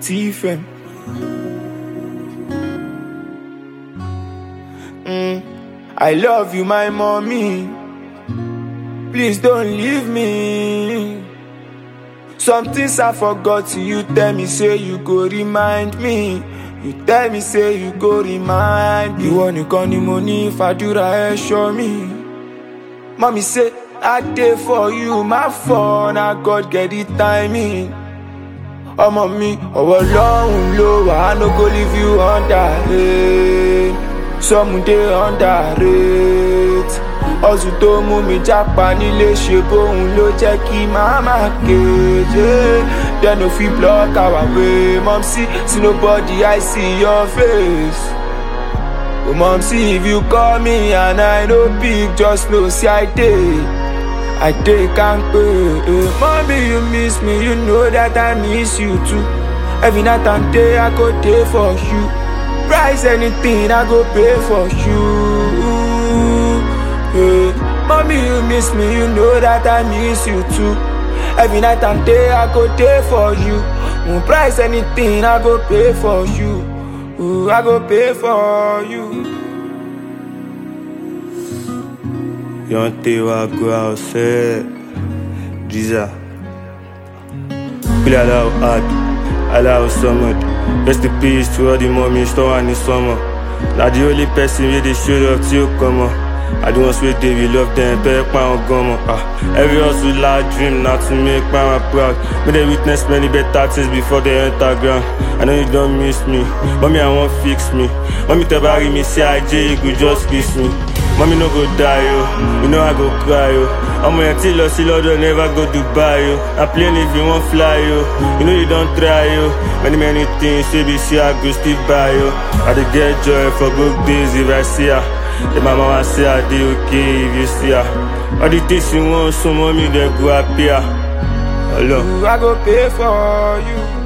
TFM. I love you, my mommy. Please don't leave me. Some things I forgot, you tell me, say you go remind me. You tell me, say you go remind me. You wanna call the money if I do that, show me. Mommy say, I did for you, my phone, I God get the timing. Oh mommy, oh long low, I no go leave you under. Someday underrate. Ọ̀sùn tó mú mi jápa nílé ṣe bóun ló jẹ́ kí màmá kéje. Then no fit block our way. Mom see nobody, I see your face. Oh mom see if you call me and I no pick, just know see I can't pay. Mommy you miss me, you know that I miss you too. Every night and day I go day for you. Price anything I go pay for you. Mommy you miss me, you know that I miss you too. Every night and day I go day for you. Price anything I go pay for you. I go pay for you. Yonte wa go outside. Giza. Play allow hard, allow summer. Rest in peace to all the mommies still in the summer. Now the only person where they show up to you come on. I don't want to wait, we love them, pay pound gum. Every hustle I dream not to make my proud. But they witness many better things before they enter ground. I know you don't miss me, mommy I won't fix me. Mommy tell bury me, say I J, you could just kiss me. Mommy no go die, yo. You know I go cry, yo. I'm gonna tell us, don't never go Dubai, yo. I plane if you won't fly, yo. You know you don't try, yo. Many things, baby, see I go still buy, yo. I dey get joy for good days if I see her. The mama will say I do okay if you see her. All the things you want, so mommy they go appear. Hello. I go pay for you.